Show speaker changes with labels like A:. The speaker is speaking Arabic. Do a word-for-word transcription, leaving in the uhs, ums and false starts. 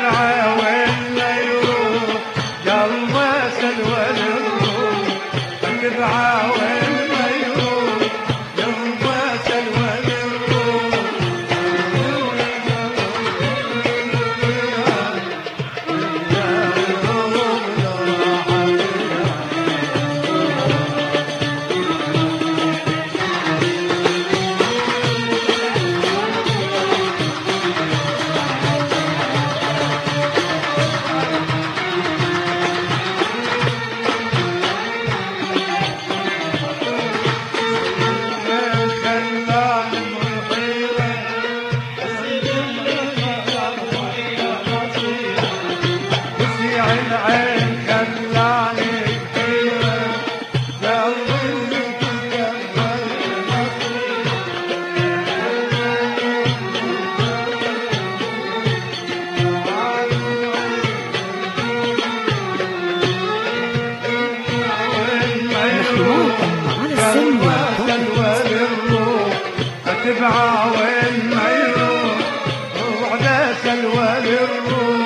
A: تبعه وين ما يروح قلبه سلوى للروح تبعه وين ما يروح قلبه سلوى للروح العين خلاني بحيرة قلبي تكبر سلوى للروح اتبعه وين ما يروح وعده سلوى للروح